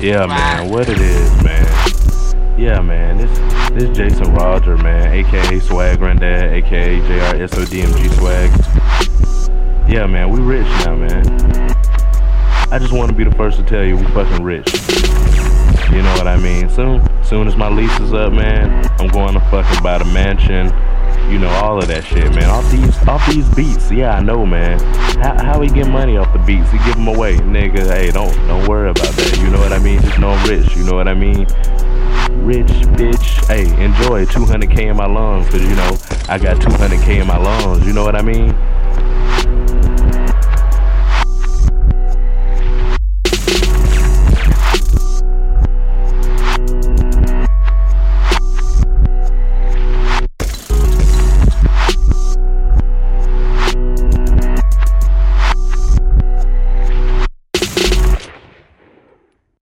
Yeah, man, what it is, man. Yeah, man, this Jason Roger, man, aka Swag Granddad, aka JRSODMG Swag. Yeah, man, we rich now, man. I just want to be the first to tell you we fucking rich. You know what I mean? Soon as my lease is up, man, I'm going to fucking buy the mansion. You know, all of that shit, man. Off these beats. Yeah, I know, man. How he get money off the beats? He give them away, nigga. Hey, don't worry about that. You know what I mean? Just know I'm rich. You know what I mean? Rich bitch. Hey, enjoy 200K in my lungs, cause you know I got 200K in my lungs. You know what I mean?